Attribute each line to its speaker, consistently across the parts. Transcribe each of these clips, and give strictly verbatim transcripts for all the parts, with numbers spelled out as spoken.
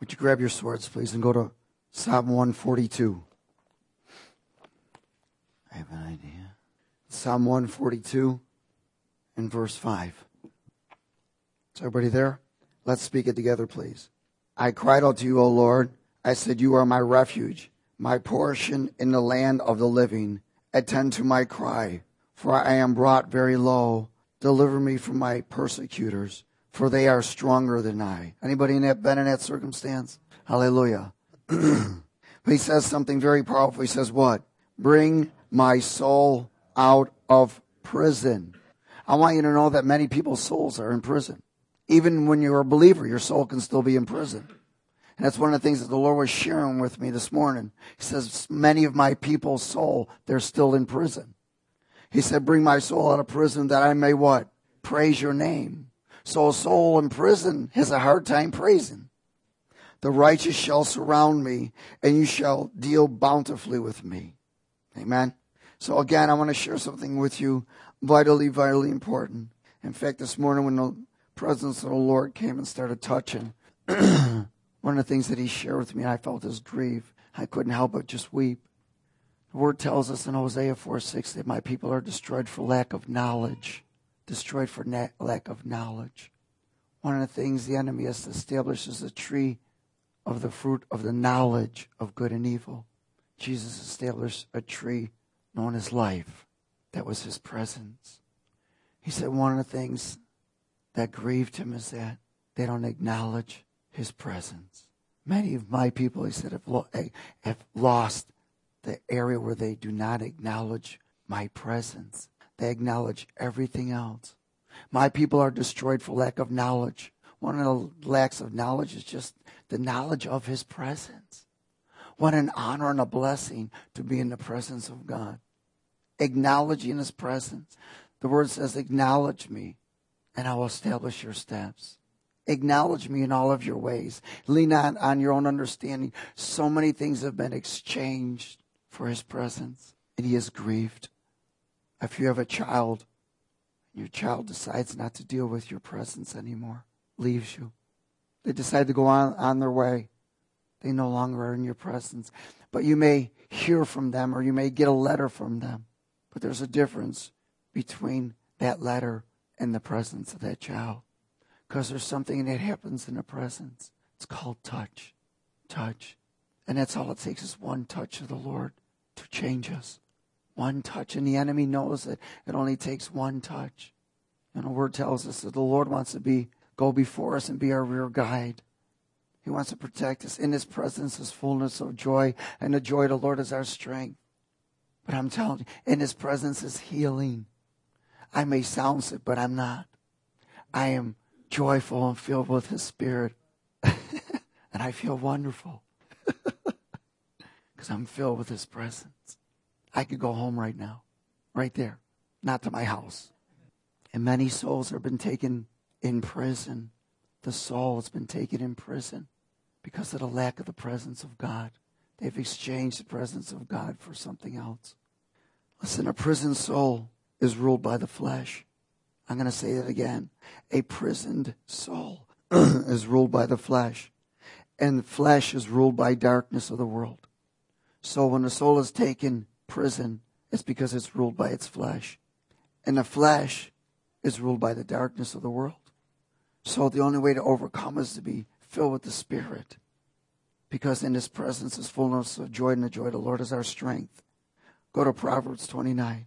Speaker 1: Would you grab your swords, please, and go to Psalm one forty-two. I have an idea. Psalm one forty-two and verse five. Is everybody there? Let's speak it together, please. I cried out to you, O Lord. I said, you are my refuge, my portion in the land of the living. Attend to my cry, for I am brought very low. Deliver me from my persecutors, for they are stronger than I. Anybody in that, been in that circumstance? Hallelujah. But he says something very powerful. He says what? Bring my soul out of prison. I want you to know that many people's souls are in prison. Even when you're a believer, your soul can still be in prison. And that's one of the things that the Lord was sharing with me this morning. He says, many of my people's soul, they're still in prison. He said, bring my soul out of prison that I may what? Praise your name. So a soul in prison has a hard time praising. The righteous shall surround me, and you shall deal bountifully with me. Amen. So again, I want to share something with you vitally, vitally important. In fact, this morning when the presence of the Lord came and started touching, one of the things that he shared with me, I felt his grief. I couldn't help but just weep. The word tells us in Hosea four six that my people are destroyed for lack of knowledge. Destroyed for na- lack of knowledge. One of the things the enemy has established is a tree of the fruit of the knowledge of good and evil. Jesus established a tree known as life. That was his presence. He said one of the things that grieved him is that they don't acknowledge his presence. Many of my people, he said, have, lo- have lost the area where they do not acknowledge my presence. They acknowledge everything else. My people are destroyed for lack of knowledge. One of the lacks of knowledge is just the knowledge of his presence. What an honor and a blessing to be in the presence of God. Acknowledging his presence. The word says, acknowledge me, and I will establish your steps. Acknowledge me in all of your ways. Lean on, on your own understanding. So many things have been exchanged for his presence, and he is grieved. If you have a child, your child decides not to deal with your presence anymore, leaves you. They decide to go on, on their way. They no longer are in your presence. But you may hear from them or you may get a letter from them. But there's a difference between that letter and the presence of that child. Because there's something that happens in the presence. It's called touch. Touch. And that's all it takes is one touch of the Lord to change us. One touch. And the enemy knows that it only takes one touch. And the word tells us that the Lord wants to be go before us and be our rear guide. He wants to protect us. In his presence is fullness of joy, and the joy of the Lord is our strength. But I'm telling you, in his presence is healing. I may sound sick, but I'm not. I am joyful and filled with his spirit. And I feel wonderful. Because I'm filled with his presence. I could go home right now. Right there. Not to my house. And many souls have been taken in prison. The soul has been taken in prison because of the lack of the presence of God. They've exchanged the presence of God for something else. Listen, a prison soul is ruled by the flesh. I'm going to say that again. A prisoned soul is ruled by the flesh. And the flesh is ruled by darkness of the world. So when the soul is taken prison, it's because it's ruled by its flesh. And the flesh is ruled by the darkness of the world. So the only way to overcome is to be filled with the Spirit. Because in his presence is fullness of joy, and the joy of the Lord is our strength. Go to Proverbs twenty-nine.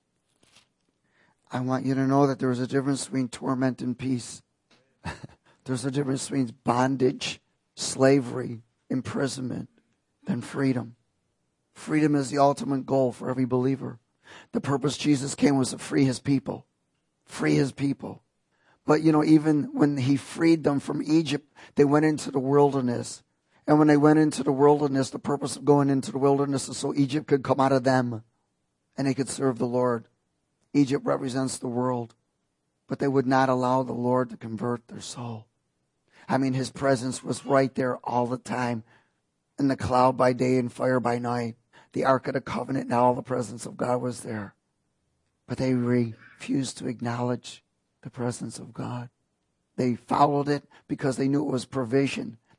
Speaker 1: I want you to know that there is a difference between torment and peace. There's a difference between bondage, slavery, imprisonment, and freedom. Freedom is the ultimate goal for every believer. The purpose Jesus came was to free his people. Free his people. But, you know, even when he freed them from Egypt, they went into the wilderness. And when they went into the wilderness, the purpose of going into the wilderness is so Egypt could come out of them and they could serve the Lord. Egypt represents the world, but they would not allow the Lord to convert their soul. I mean, his presence was right there all the time. In the cloud by day and fire by night. The Ark of the Covenant and all the presence of God was there. But they refused to acknowledge the presence of God. They followed it because they knew it was provision.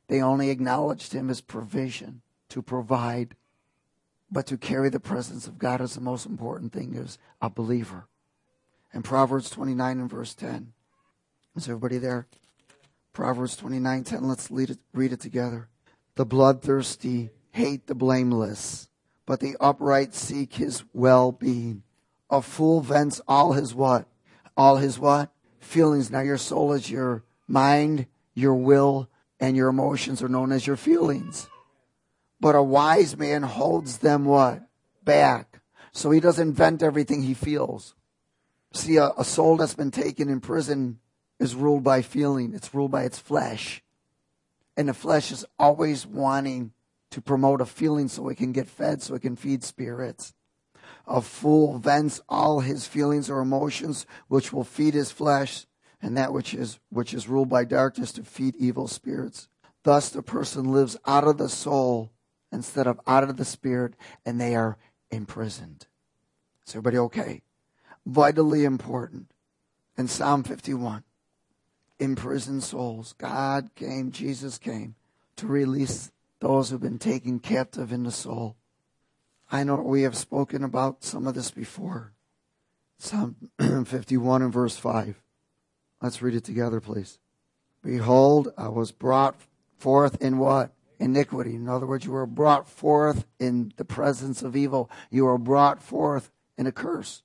Speaker 1: They only acknowledged him as provision, to provide. But to carry the presence of God is the most important thing as a believer. In Proverbs twenty-nine and verse ten. Is everybody there? Proverbs twenty-nine ten. Let's read it, read it together. The bloodthirsty hate the blameless, but the upright seek his well-being. A fool vents all his what? All his what? Feelings. Now your soul is your mind, your will, and your emotions are known as your feelings. But a wise man holds them what? Back. So he doesn't vent everything he feels. See, a, a soul that's been taken in prison is ruled by feeling. It's ruled by its flesh. And the flesh is always wanting to promote a feeling so it can get fed, so it can feed spirits. A fool vents all his feelings or emotions, which will feed his flesh, and that which is which is ruled by darkness to feed evil spirits. Thus the person lives out of the soul instead of out of the spirit, and they are imprisoned. Is everybody okay? Vitally important. In Psalm fifty-one, imprisoned souls. God came, Jesus came to release those who've been taken captive in the soul. I know we have spoken about some of this before. Psalm fifty-one and verse five. Let's read it together, please. Behold, I was brought forth in what? Iniquity. In other words, you were brought forth in the presence of evil. You were brought forth in a curse.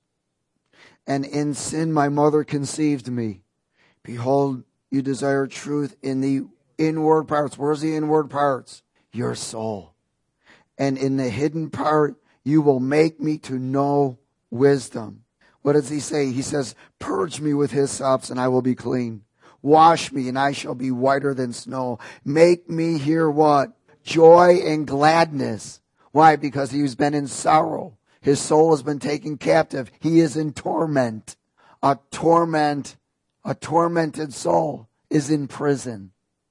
Speaker 1: And in sin my mother conceived me. Behold, you desire truth in the inward parts. Where's the inward parts? Your soul. And in the hidden part, you will make me to know wisdom. What does he say? He says, purge me with hyssop and I will be clean. Wash me and I shall be whiter than snow. Make me hear what? Joy and gladness. Why? Because he's been in sorrow. His soul has been taken captive. He is in torment. A torment, a tormented soul is in prison.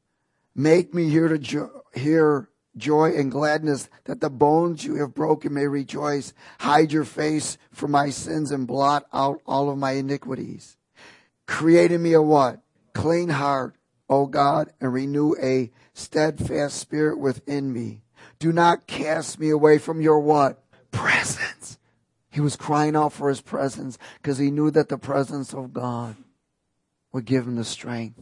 Speaker 1: Make me hear to jo- hear joy and gladness, that the bones you have broken may rejoice. Hide your face from my sins and blot out all of my iniquities. Create in me a what? Clean heart, O God, and renew a steadfast spirit within me. Do not cast me away from your what? Presence. He was crying out for his presence because he knew that the presence of God would give him the strength.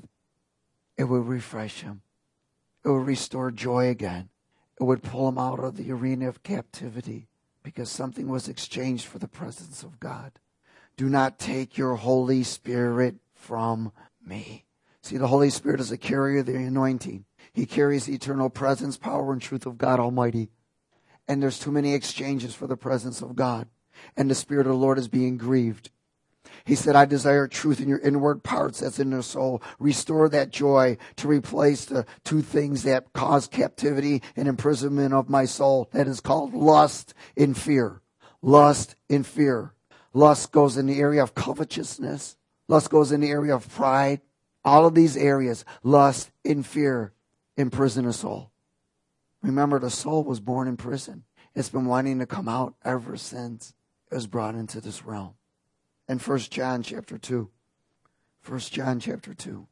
Speaker 1: It would refresh him. It would restore joy again. It would pull him out of the arena of captivity because something was exchanged for the presence of God. Do not take your Holy Spirit from me. See, the Holy Spirit is a carrier of the anointing. He carries the eternal presence, power, and truth of God Almighty. And there's too many exchanges for the presence of God. And the Spirit of the Lord is being grieved. He said, I desire truth in your inward parts that's in your soul. Restore that joy to replace the two things that cause captivity and imprisonment of my soul. That is called lust and fear. Lust and fear. Lust goes in the area of covetousness. Lust goes in the area of pride. All of these areas, lust and fear, imprison a soul. Remember, the soul was born in prison. It's been wanting to come out ever since it was brought into this realm. In First John chapter two. First John chapter two.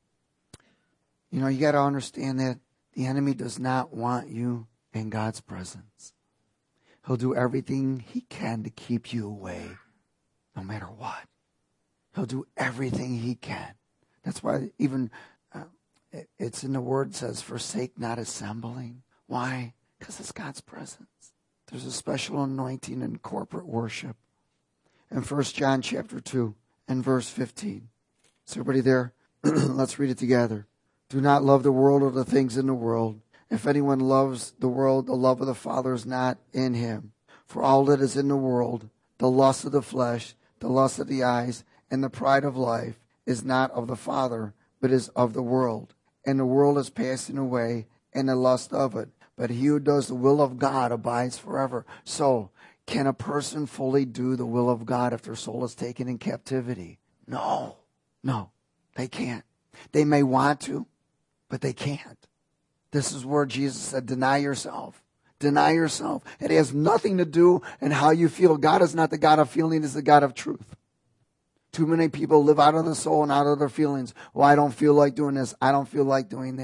Speaker 1: You know, you got to understand that the enemy does not want you in God's presence. He'll do everything he can to keep you away, no matter what. He'll do everything he can. That's why even uh, it, it's in the word, it says, forsake not assembling. Why? Because it's God's presence. There's a special anointing in corporate worship. In First John chapter two and verse fifteen. Is everybody there? Let's read it together. Do not love the world or the things in the world. If anyone loves the world, the love of the Father is not in him. For all that is in the world, the lust of the flesh, the lust of the eyes, and the pride of life, is not of the Father, but is of the world. And the world is passing away, and the lust of it. But he who does the will of God abides forever. So, can a person fully do the will of God if their soul is taken in captivity? No. No, they can't. They may want to, but they can't. This is where Jesus said, deny yourself. Deny yourself. It has nothing to do in how you feel. God is not the God of feeling, He's the God of truth. Too many people live out of the soul and out of their feelings. Well, I don't feel like doing this. I don't feel like doing that.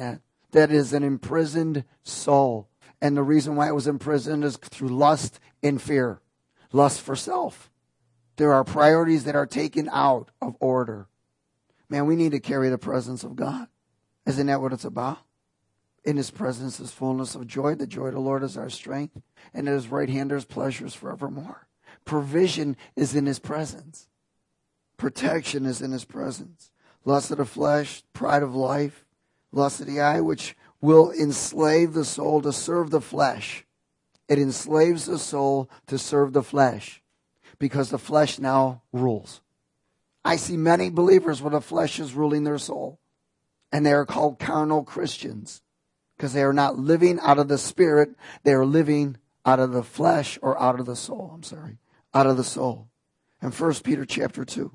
Speaker 1: that is an imprisoned soul. And the reason why it was imprisoned is through lust and fear. Lust for self. There are priorities that are taken out of order. Man, we need to carry the presence of God. Isn't that what it's about? In his presence is fullness of joy. The joy of the Lord is our strength. And at his right hand there's pleasures forevermore. Provision is in his presence. Protection is in his presence. Lust of the flesh, pride of life, lust of the eye, which will enslave the soul to serve the flesh. It enslaves the soul to serve the flesh because the flesh now rules. I see many believers where the flesh is ruling their soul, and they are called carnal Christians because they are not living out of the spirit. They are living out of the flesh or out of the soul. I'm sorry, out of the soul. And First Peter chapter two.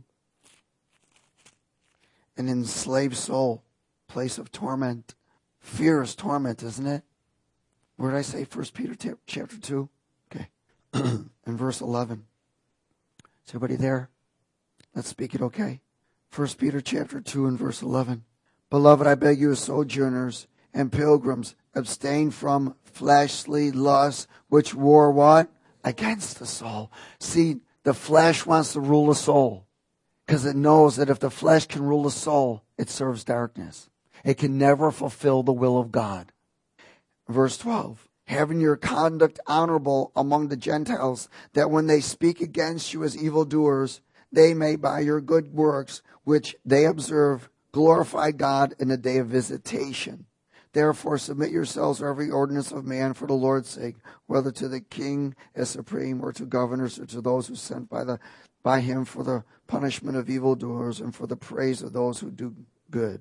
Speaker 1: An enslaved soul, place of torment. Fear is torment, isn't it? Where did I say? First Peter t- chapter two? Okay. And verse eleven. Is everybody there? Let's speak it, okay? First Peter chapter two and verse eleven. Beloved, I beg you as sojourners and pilgrims, abstain from fleshly lusts, which war what? Against the soul. See, the flesh wants to rule the soul because it knows that if the flesh can rule the soul, it serves darkness. It can never fulfill the will of God. Verse twelve, having your conduct honorable among the Gentiles, that when they speak against you as evildoers, they may by your good works, which they observe, glorify God in the day of visitation. Therefore submit yourselves to every ordinance of man for the Lord's sake, whether to the king as supreme, or to governors, or to those who are sent by the by him for the punishment of evildoers and for the praise of those who do good.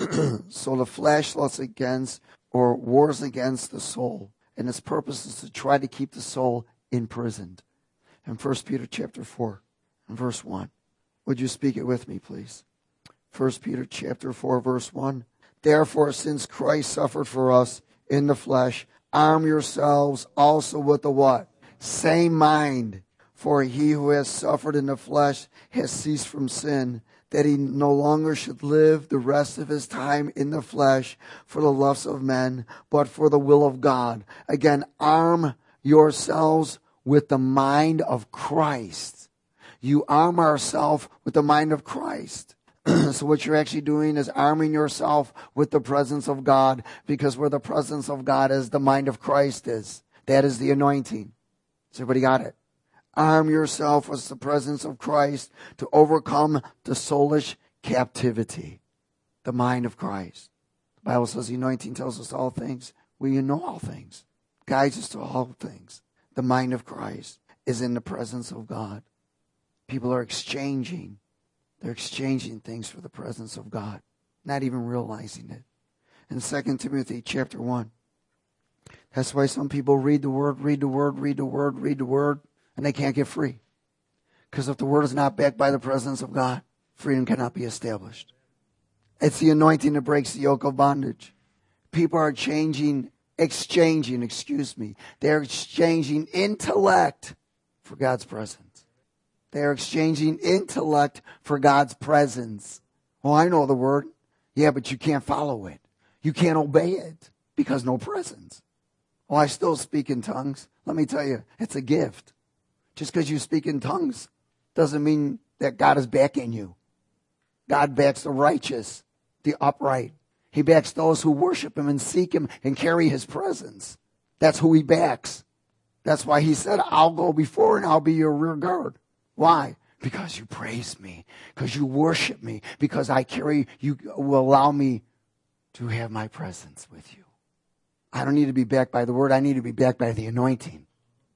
Speaker 1: So the flesh lusts against or wars against the soul, and its purpose is to try to keep the soul imprisoned. In First Peter chapter four and verse one. Would you speak it with me, please? First Peter chapter four, verse one. Therefore, since Christ suffered for us in the flesh, arm yourselves also with the what? Same mind. For he who has suffered in the flesh has ceased from sin, that he no longer should live the rest of his time in the flesh for the lusts of men, but for the will of God. Again, arm yourselves with the mind of Christ. You arm ourselves with the mind of Christ. So what you're actually doing is arming yourself with the presence of God, because where the presence of God is, the mind of Christ is. That is the anointing. Has everybody got it? Arm yourself with the presence of Christ to overcome the soulish captivity. The mind of Christ. The Bible says the anointing tells us all things. We know all things. Guides us to all things. The mind of Christ is in the presence of God. People are exchanging. They're exchanging things for the presence of God, not even realizing it. In Second Timothy chapter one, that's why some people read the word, read the word, read the word, read the word, and they can't get free. Because if the word is not backed by the presence of God, freedom cannot be established. It's the anointing that breaks the yoke of bondage. People are changing, exchanging, excuse me. They're exchanging intellect for God's presence. They're exchanging intellect for God's presence. Well, I know the word. Yeah, but you can't follow it. You can't obey it because no presence. Well, I still speak in tongues. Let me tell you, it's a gift. Just because you speak in tongues doesn't mean that God is backing you. God backs the righteous, the upright. He backs those who worship him and seek him and carry his presence. That's who he backs. That's why he said, I'll go before and I'll be your rear guard. Why? Because you praise me, because you worship me, because I carry, you will allow me to have my presence with you. I don't need to be backed by the word. I need to be backed by the anointing.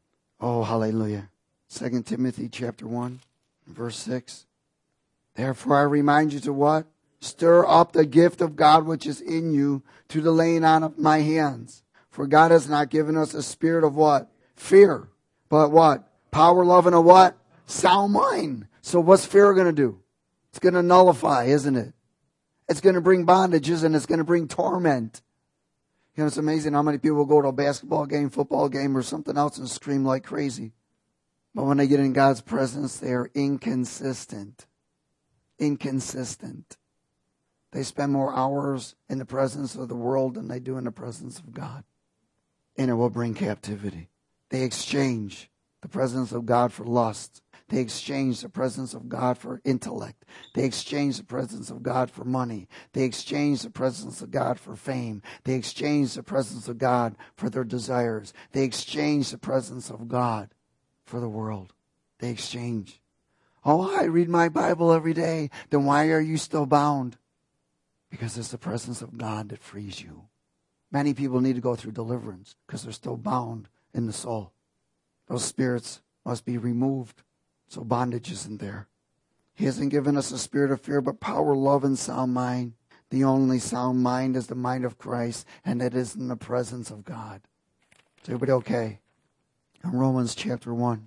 Speaker 1: Oh, hallelujah. Second Timothy chapter one, verse six. Therefore I remind you to what? Stir up the gift of God which is in you to the laying on of my hands. For God has not given us a spirit of what? Fear. But what? Power, love, and a what? Sound mind. So what's fear going to do? It's going to nullify, isn't it? It's going to bring bondages and it's going to bring torment. You know, it's amazing how many people go to a basketball game, football game, or something else and scream like crazy. But when they get in God's presence, they are inconsistent. Inconsistent. They spend more hours in the presence of the world than they do in the presence of God. And it will bring captivity. They exchange the presence of God for lust. They exchange the presence of God for intellect. They exchange the presence of God for money. They exchange the presence of God for fame. They exchange the presence of God for their desires. They exchange the presence of God for the world. They exchange. Oh, I read my Bible every day. Then why are you still bound? Because it's the presence of God that frees you. Many people need to go through deliverance because they're still bound in the soul. Those spirits must be removed so bondage isn't there. He hasn't given us a spirit of fear, but power, love, and sound mind. The only sound mind is the mind of Christ, and it is in the presence of God. Is everybody okay? In Romans chapter one.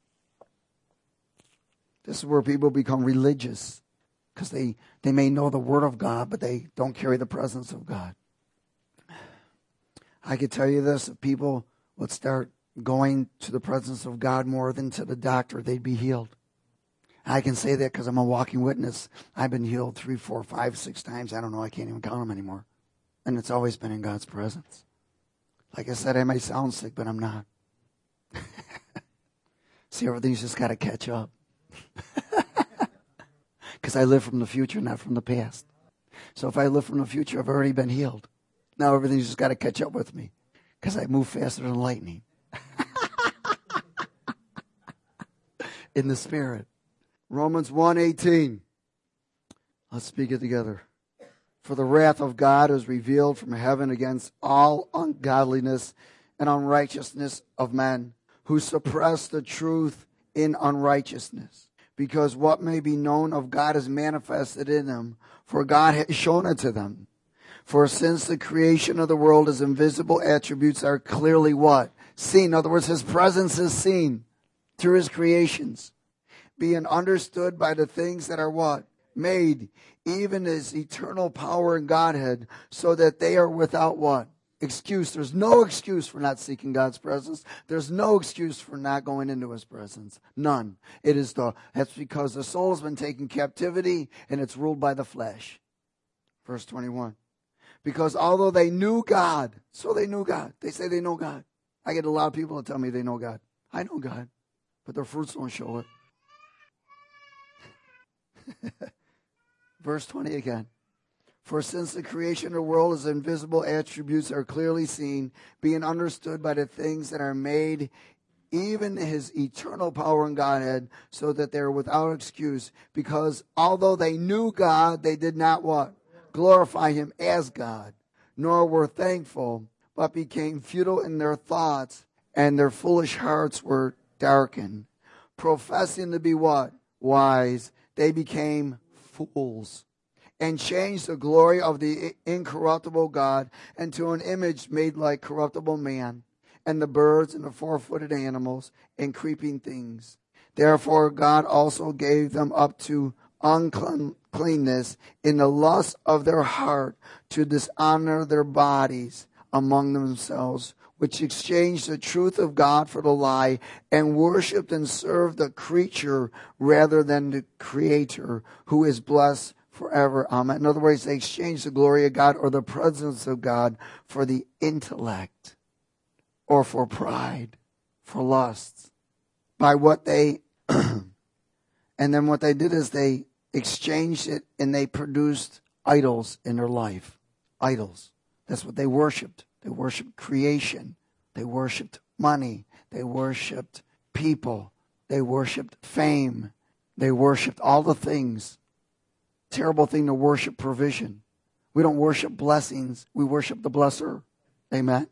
Speaker 1: This is where people become religious because they, they may know the Word of God, but they don't carry the presence of God. I could tell you this, if people would start going to the presence of God more than to the doctor, they'd be healed. I can say that because I'm a walking witness. I've been healed three, four, five, six times. I don't know. I can't even count them anymore. And it's always been in God's presence. Like I said, I may sound sick, but I'm not. See, everything's just got to catch up. Because I live from the future, not from the past. So if I live from the future, I've already been healed. Now everything's just got to catch up with me. Because I move faster than lightning. In the Spirit. Romans one eighteen. Let's speak it together. For the wrath of God is revealed from heaven against all ungodliness and unrighteousness of men who suppress the truth in unrighteousness. Because what may be known of God is manifested in them, for God has shown it to them. For since the creation of the world, his invisible attributes are clearly what? Seen. In other words, his presence is seen through his creations, being understood by the things that are what? Made, even his eternal power and Godhead, so that they are without what? Excuse. There's no excuse for not seeking God's presence. There's no excuse for not going into his presence. None. It is the, that's because the soul has been taken captivity and it's ruled by the flesh. Verse twenty-one. Because although they knew God, so they knew God. They say they know God. I get a lot of people that tell me they know God. I know God, but their fruits don't show it. Verse twenty again. For since the creation of the world, his invisible attributes are clearly seen, being understood by the things that are made, even his eternal power and Godhead, so that they are without excuse. Because although they knew God, they did not what? Glorify him as God, nor were thankful, but became futile in their thoughts, and their foolish hearts were darkened. Professing to be what? Wise, they became fools, and changed the glory of the incorruptible God into an image made like corruptible man, and the birds and the four-footed animals and creeping things. Therefore God also gave them up to uncleanness in the lust of their heart, to dishonor their bodies among themselves, which exchanged the truth of God for the lie, and worshipped and served the creature rather than the Creator, who is blessed forever. Amen. In other words, they exchanged the glory of God or the presence of God for the intellect or for pride, for lusts. By what they, and then what they did is they exchanged it and they produced idols in their life. Idols. That's what they worshipped. They worshipped creation. They worshipped money. They worshipped people. They worshipped fame. They worshipped all the things. Terrible thing to worship provision. We don't worship blessings. We worship the blesser. Amen.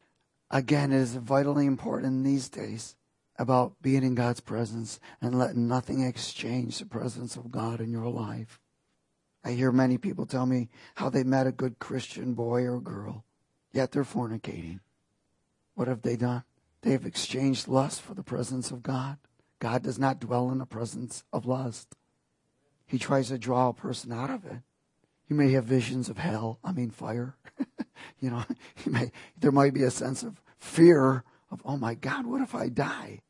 Speaker 1: Again, it is vitally important in these days about being in God's presence and letting nothing exchange the presence of God in your life. I hear many people tell me how they met a good Christian boy or girl, yet they're fornicating. What have they done? They have exchanged lust for the presence of God. God does not dwell in the presence of lust. He tries to draw a person out of it. You may have visions of hell, I mean fire. you know, you may, there might be a sense of fear of, oh my God, what if I die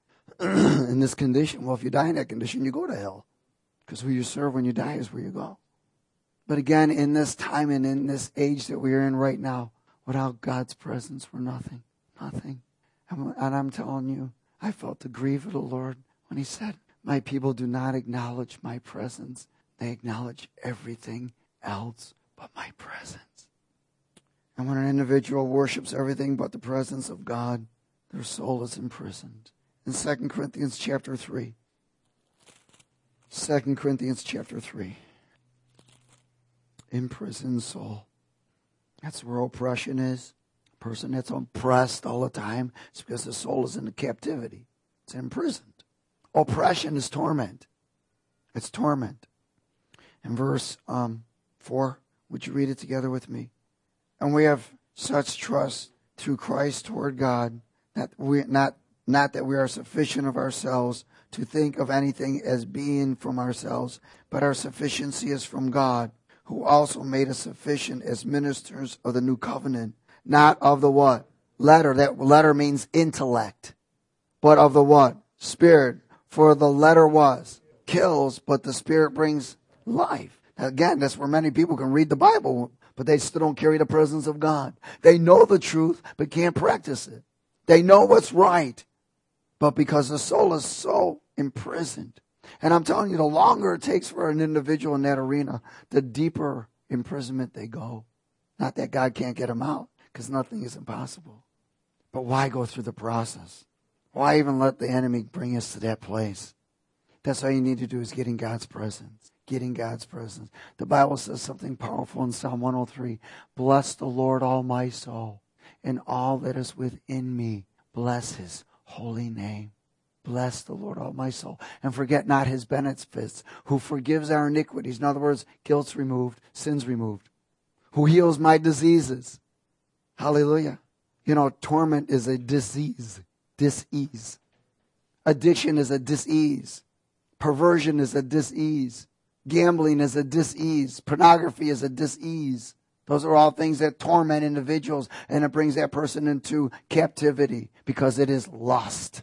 Speaker 1: in this condition? Well, if you die in that condition, you go to hell. Because who you serve when you die is where you go. But again, in this time and in this age that we are in right now, without God's presence, we're nothing. Nothing. And, and I'm telling you, I felt the grief of the Lord when he said, my people do not acknowledge my presence. They acknowledge everything else but my presence. And when an individual worships everything but the presence of God, their soul is imprisoned. In Second Corinthians chapter three. Second Corinthians chapter three. Imprisoned soul. That's where oppression is. A person that's oppressed all the time, it's because the soul is in captivity. It's imprisoned. Oppression is torment. It's torment. In verse um, four, would you read it together with me? And we have such trust through Christ toward God, that we not not that we are sufficient of ourselves to think of anything as being from ourselves, but our sufficiency is from God, who also made us sufficient as ministers of the new covenant, not of the what? Letter. That letter means intellect. But of the what? Spirit. For the letter was kills, but the Spirit brings life. Now again, that's where many people can read the Bible, but they still don't carry the presence of God. They know the truth, but can't practice it. They know what's right, but because the soul is so imprisoned. And I'm telling you, the longer it takes for an individual in that arena, the deeper imprisonment they go. Not that God can't get them out, because nothing is impossible. But why go through the process? Why even let the enemy bring us to that place? That's all you need to do is get in God's presence. Get in God's presence. The Bible says something powerful in Psalm one oh three. Bless the Lord, all my soul, and all that is within me. Bless his holy name. Bless the Lord, all my soul. And forget not his benefits, who forgives our iniquities. In other words, guilt's removed, sin's removed. Who heals my diseases. Hallelujah. You know, torment is a disease. Dis-ease. Addiction is a dis-ease. Perversion is a dis-ease. Gambling is a dis-ease. Pornography is a dis-ease. Those are all things that torment individuals, and it brings that person into captivity because it is lust.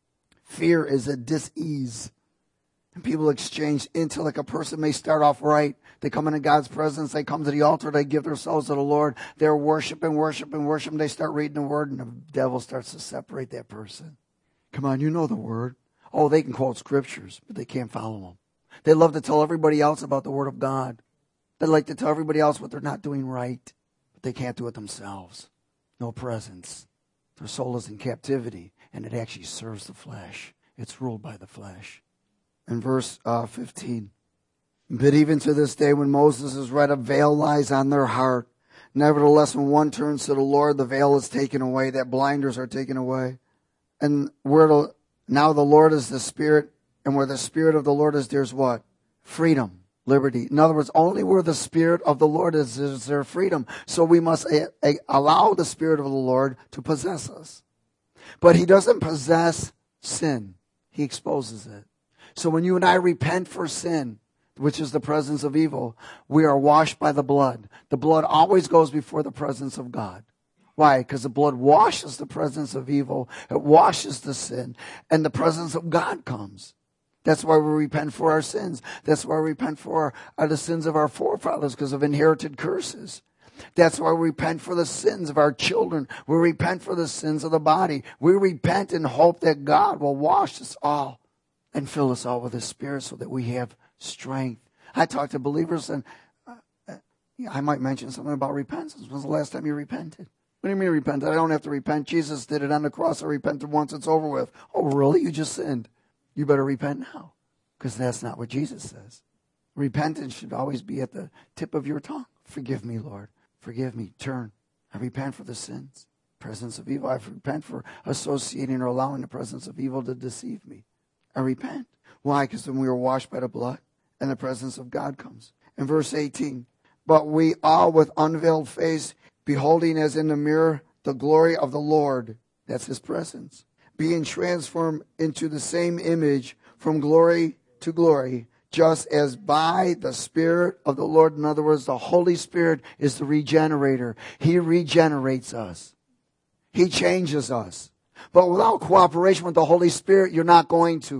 Speaker 1: Fear is a dis-ease. And people exchange into, like a person may start off right. They come into God's presence. They come to the altar. They give themselves to the Lord. They're worshiping, worshiping, worshiping. They start reading the word, and the devil starts to separate that person. Come on, you know the word. Oh, they can quote scriptures, but they can't follow them. They love to tell everybody else about the word of God. They like to tell everybody else what they're not doing right, but they can't do it themselves. No presence. Their soul is in captivity, and it actually serves the flesh. It's ruled by the flesh. In verse uh, fifteen, but even to this day when Moses is read, a veil lies on their heart. Nevertheless, when one turns to the Lord, the veil is taken away, that blinders are taken away. And where the, now the Lord is the Spirit, and where the Spirit of the Lord is, there's what? Freedom, liberty. In other words, only where the Spirit of the Lord is, is there freedom. So we must a, a, allow the Spirit of the Lord to possess us. But he doesn't possess sin. He exposes it. So when you and I repent for sin, which is the presence of evil, we are washed by the blood. The blood always goes before the presence of God. Why? Because the blood washes the presence of evil. It washes the sin. And the presence of God comes. That's why we repent for our sins. That's why we repent for our, the sins of our forefathers, because of inherited curses. That's why we repent for the sins of our children. We repent for the sins of the body. We repent and hope that God will wash us all and fill us all with His Spirit so that we have strength. I talk to believers, and uh, uh, I might mention something about repentance. When was the last time you repented? What do you mean repented? I don't have to repent. Jesus did it on the cross. I repented once. It's over with. Oh, really? You just sinned. You better repent now, because that's not what Jesus says. Repentance should always be at the tip of your tongue. Forgive me, Lord. Forgive me. Turn. I repent for the sins. Presence of evil. I repent for associating or allowing the presence of evil to deceive me. I repent. Why? Because when we are washed by the blood and the presence of God comes. In verse eighteen, but we all with unveiled face, beholding as in the mirror the glory of the Lord, that's His presence, being transformed into the same image from glory to glory, just as by the Spirit of the Lord. In other words, the Holy Spirit is the regenerator. He regenerates us. He changes us. But without cooperation with the Holy Spirit, you're not going to.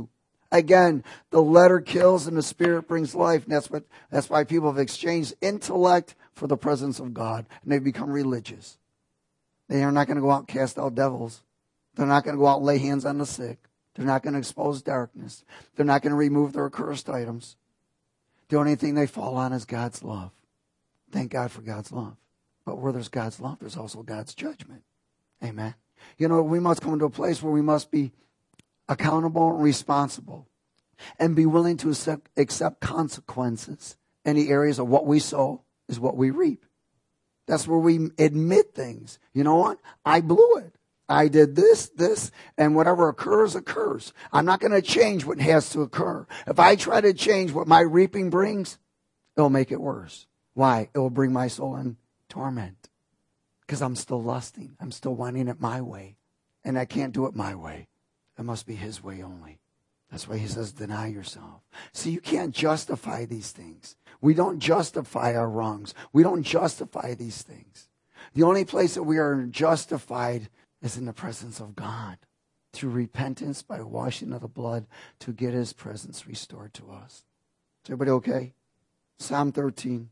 Speaker 1: Again, the letter kills and the spirit brings life. And that's what, that's why people have exchanged intellect for the presence of God. And they become religious. They are not going to go out and cast out devils. They're not going to go out and lay hands on the sick. They're not going to expose darkness. They're not going to remove their accursed items. The only thing they fall on is God's love. Thank God for God's love. But where there's God's love, there's also God's judgment. Amen. You know, we must come to a place where we must be accountable and responsible and be willing to accept, accept consequences. Any areas of what we sow is what we reap. That's where we admit things. You know what? I blew it. I did this, this, and whatever occurs, occurs. I'm not going to change what has to occur. If I try to change what my reaping brings, it'll make it worse. Why? It will bring my soul in torment. Because I'm still lusting. I'm still wanting it my way. And I can't do it my way. It must be his way only. That's why he says, deny yourself. See, you can't justify these things. We don't justify our wrongs. We don't justify these things. The only place that we are justified is in the presence of God. Through repentance by washing of the blood to get his presence restored to us. Is everybody okay? Psalm thirteen.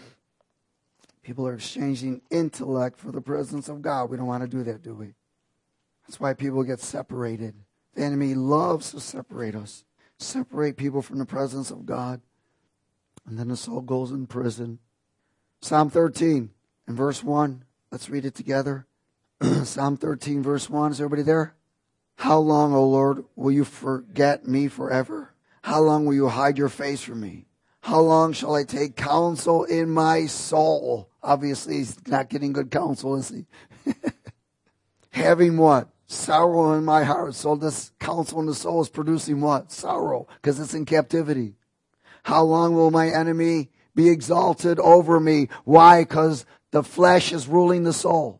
Speaker 1: People are exchanging intellect for the presence of God. We don't want to do that, do we? That's why people get separated. The enemy loves to separate us. Separate people from the presence of God. And then the soul goes in prison. Psalm thirteen and verse one. Let's read it together. Psalm thirteen verse one. Is everybody there? How long, O Lord, will you forget me forever? How long will you hide your face from me? How long shall I take counsel in my soul? Obviously, he's not getting good counsel, is he? Having what? Sorrow in my heart. So this counsel in the soul is producing what? Sorrow, because it's in captivity. How long will my enemy be exalted over me? Why? Because the flesh is ruling the soul.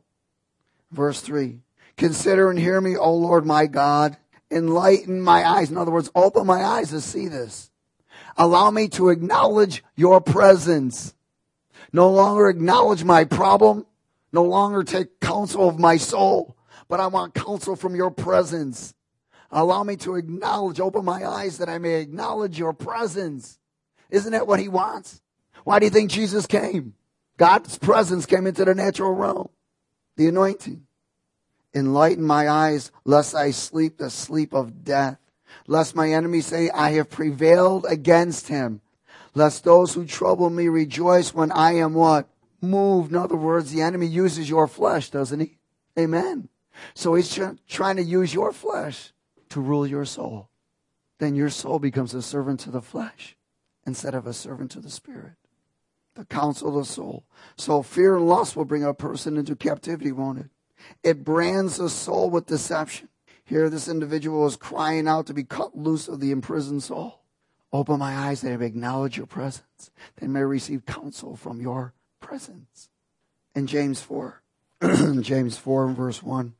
Speaker 1: Verse three. Consider and hear me, O Lord my God. Enlighten my eyes. In other words, open my eyes to see this. Allow me to acknowledge your presence. No longer acknowledge my problem. No longer take counsel of my soul. But I want counsel from your presence. Allow me to acknowledge, open my eyes that I may acknowledge your presence. Isn't that what he wants? Why do you think Jesus came? God's presence came into the natural realm. The anointing. Enlighten my eyes, lest I sleep the sleep of death. Lest my enemies say, I have prevailed against him. Lest those who trouble me rejoice when I am what? Moved. In other words, the enemy uses your flesh, doesn't he? Amen. So he's tr- trying to use your flesh to rule your soul. Then your soul becomes a servant to the flesh instead of a servant to the spirit. The counsel of the soul. So fear and lust will bring a person into captivity, won't it? It brands the soul with deception. Here this individual is crying out to be cut loose of the imprisoned soul. Open my eyes that I may acknowledge your presence. They may receive counsel from your presence. In James four. James four and verse one.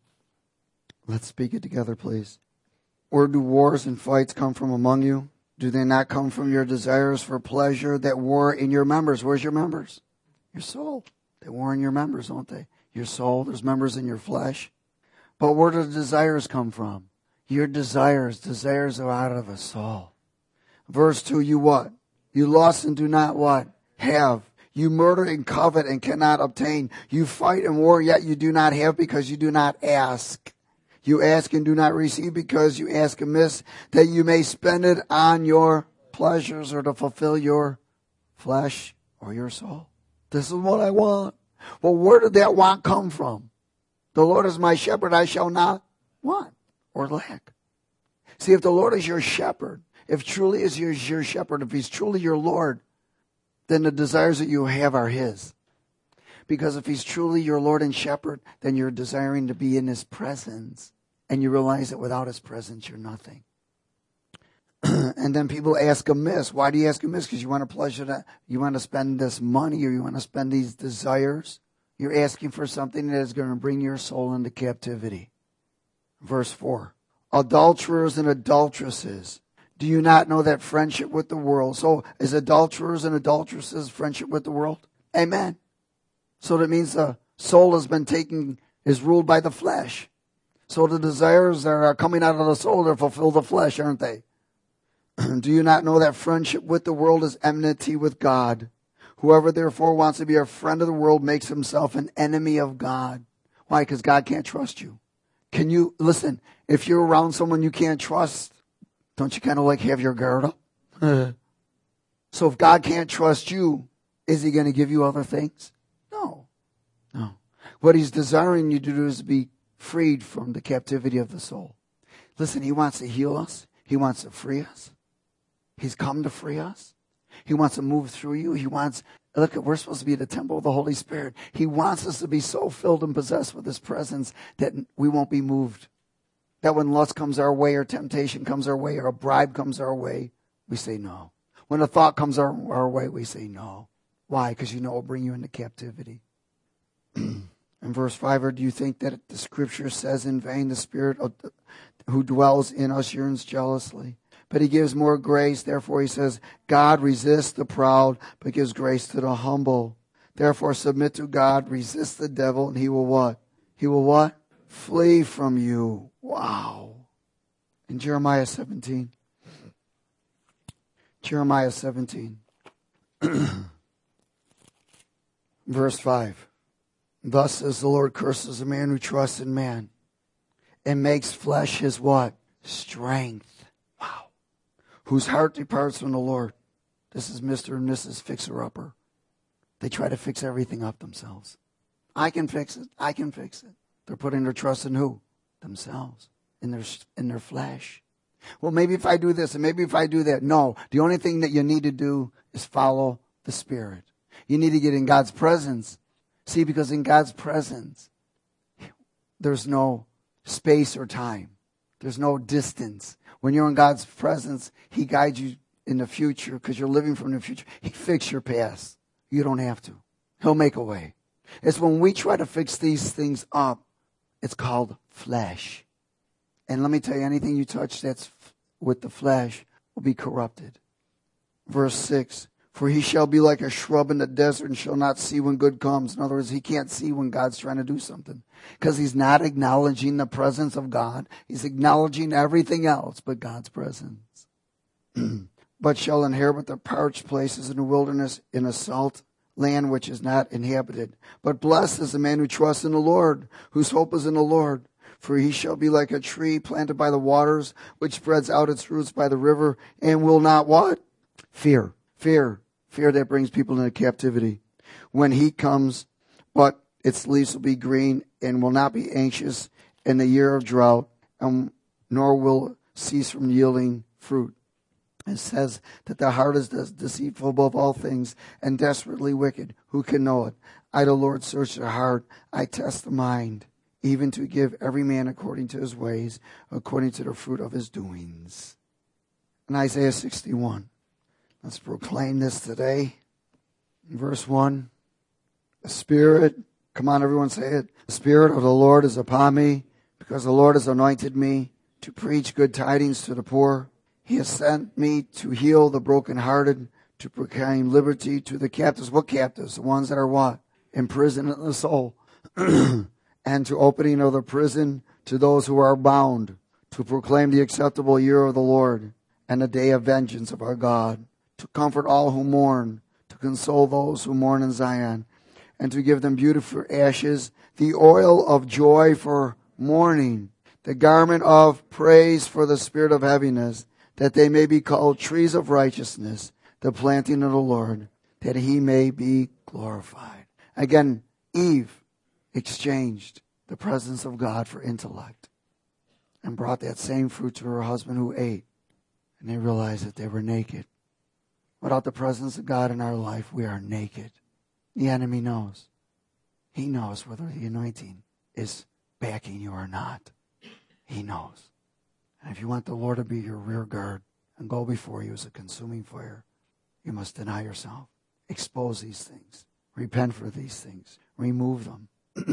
Speaker 1: Let's speak it together, please. Where do wars and fights come from among you? Do they not come from your desires for pleasure that war in your members? Where's your members? Your soul. They war in your members, don't they? Your soul. There's members in your flesh. But where do the desires come from? Your desires. Desires are out of a soul. Verse two, you what? You lust and do not what? Have. You murder and covet and cannot obtain. You fight and war, yet you do not have because you do not ask. You ask and do not receive because you ask amiss, that you may spend it on your pleasures or to fulfill your flesh or your soul. This is what I want. Well, where did that want come from? The Lord is my shepherd, I shall not want or lack. See, if the Lord is your shepherd, if truly is your, your shepherd, if he's truly your Lord, then the desires that you have are his. Because if he's truly your Lord and shepherd, then you're desiring to be in his presence. And you realize that without his presence, you're nothing. And then people ask amiss. Why do you ask amiss? Because you want to pleasure that, you want to spend this money or you want to spend these desires. You're asking for something that is going to bring your soul into captivity. Verse four. Adulterers and adulteresses. Do you not know that friendship with the world? So is adulterers and adulteresses friendship with the world? Amen. So that means the soul has been taken, is ruled by the flesh. So the desires that are coming out of the soul, they fulfill the flesh, aren't they? Do you not know that friendship with the world is enmity with God? Whoever therefore wants to be a friend of the world makes himself an enemy of God. Why? Because God can't trust you. Can you, listen, if you're around someone you can't trust, don't you kind of like have your guard up? So if God can't trust you, is he going to give you other things? No. No. What he's desiring you to do is be freed from the captivity of the soul. Listen, he wants to heal us. He wants to free us. He's come to free us. He wants to move through you. He wants, look, we're supposed to be the temple of the Holy Spirit. He wants us to be so filled and possessed with his presence that we won't be moved. That when lust comes our way or temptation comes our way or a bribe comes our way, we say no. When a thought comes our, our way, we say no. Why? Because you know it will bring you into captivity. In verse five, or do you think that the scripture says in vain, the Spirit of the, who dwells in us yearns jealously? But he gives more grace. Therefore he says, God resists the proud, but gives grace to the humble. Therefore submit to God, resist the devil, and he will what? He will what? Flee from you. Wow. In Jeremiah seventeen. Jeremiah seventeen. Verse five. Thus says the Lord, curses a man who trusts in man and makes flesh his what? Strength. Wow. Whose heart departs from the Lord. This is Mister and Missus Fixer-Upper. They try to fix everything up themselves. I can fix it. I can fix it. They're putting their trust in who? Themselves. In their, in their flesh. Well, maybe if I do this and maybe if I do that. No. The only thing that you need to do is follow the Spirit. You need to get in God's presence. See, because in God's presence, there's no space or time. There's no distance. When you're in God's presence, he guides you in the future because you're living from the future. He fixes your past. You don't have to. He'll make a way. It's when we try to fix these things up, it's called flesh. And let me tell you, anything you touch that's with the flesh will be corrupted. Verse six. For he shall be like a shrub in the desert and shall not see when good comes. In other words, he can't see when God's trying to do something. Because he's not acknowledging the presence of God. He's acknowledging everything else but God's presence. But shall inherit the parched places in the wilderness in a salt land which is not inhabited. But blessed is the man who trusts in the Lord, whose hope is in the Lord. For he shall be like a tree planted by the waters, which spreads out its roots by the river, and will not what? Fear. Fear. Fear that brings people into captivity. When heat comes, but its leaves will be green and will not be anxious in the year of drought, and nor will cease from yielding fruit. It says that the heart is deceitful above all things and desperately wicked. Who can know it? I, the Lord, search the heart. I test the mind, even to give every man according to his ways, according to the fruit of his doings. In Isaiah sixty-one. Let's proclaim this today. In verse one, the Spirit, come on everyone say it. The Spirit of the Lord is upon me, because the Lord has anointed me to preach good tidings to the poor. He has sent me to heal the brokenhearted, to proclaim liberty to the captives. What captives? The ones that are what? Imprisoned in the soul. And to opening of the prison to those who are bound, to proclaim the acceptable year of the Lord and the day of vengeance of our God. To comfort all who mourn, to console those who mourn in Zion, and to give them beauty for ashes, the oil of joy for mourning, the garment of praise for the spirit of heaviness, that they may be called trees of righteousness, the planting of the Lord, that he may be glorified. Again, Eve exchanged the presence of God for intellect and brought that same fruit to her husband who ate, and they realized that they were naked. Without the presence of God in our life, we are naked. The enemy knows. He knows whether the anointing is backing you or not. He knows. And if you want the Lord to be your rear guard and go before you as a consuming fire, you must deny yourself. Expose these things. Repent for these things. Remove them.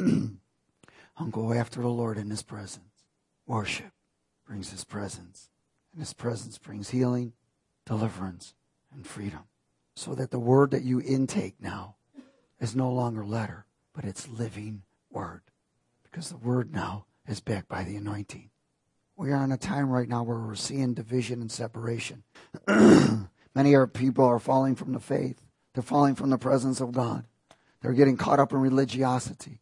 Speaker 1: And go after the Lord in his presence. Worship brings his presence. And his presence brings healing, deliverance, and freedom. So that the word that you intake now is no longer letter, but it's living word. Because the word now is backed by the anointing. We are in a time right now where we're seeing division and separation. Many of our people are falling from the faith. They're falling from the presence of God. They're getting caught up in religiosity.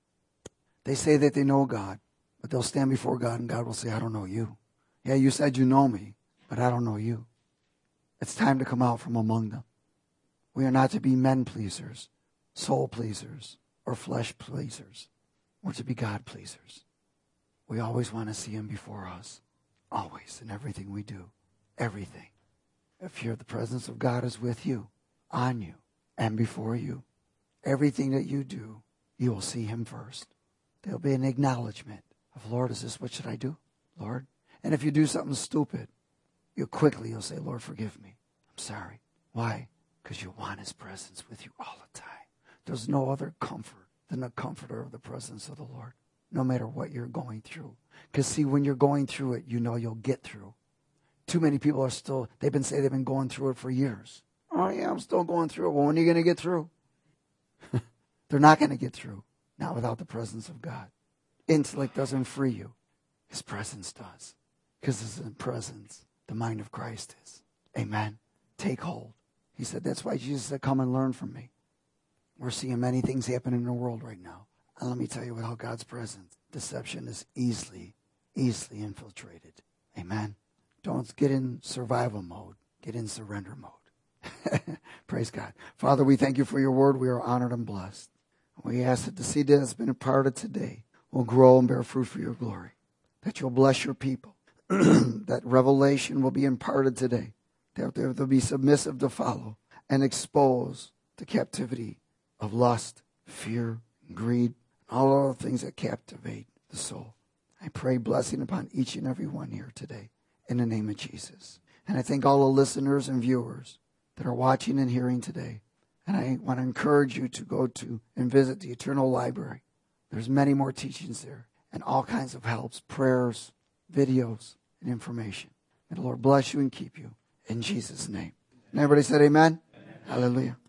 Speaker 1: They say that they know God, but they'll stand before God and God will say, I don't know you. Yeah, you said you know me, but I don't know you. It's time to come out from among them. We are not to be men pleasers, soul pleasers, or flesh pleasers. We're to be God pleasers. We always want to see him before us. Always, in everything we do. Everything. If you're, the presence of God is with you, on you, and before you, everything that you do, you will see him first. There'll be an acknowledgement of, Lord, is this what should I do? Lord? And if you do something stupid, you quickly, you'll say, Lord, forgive me. I'm sorry. Why? Because you want his presence with you all the time. There's no other comfort than the comforter of the presence of the Lord, no matter what you're going through. Because see, when you're going through it, you know you'll get through. Too many people are still, they've been saying they've been going through it for years. Oh yeah, I'm still going through it. Well, when are you going to get through? They're not going to get through. Not without the presence of God. Intellect doesn't free you. His presence does. Because it's in presence, the mind of Christ is. Amen. Take hold. He said, that's why Jesus said, come and learn from me. We're seeing many things happen in the world right now. And let me tell you, without God's presence, deception is easily, easily infiltrated. Amen. Don't get in survival mode. Get in surrender mode. Praise God. Father, we thank you for your word. We are honored and blessed. We ask that the seed that has been imparted today will grow and bear fruit for your glory. That you'll bless your people. That revelation will be imparted today. That they'll be submissive to follow and expose the captivity of lust, fear, greed, all of the things that captivate the soul. I pray blessing upon each and every one here today in the name of Jesus. And I thank all the listeners and viewers that are watching and hearing today. And I want to encourage you to go to and visit the Eternal Library. There's many more teachings there and all kinds of helps, prayers, videos, and information. May the Lord bless you and keep you in Jesus' name. And everybody said amen? Amen. Hallelujah.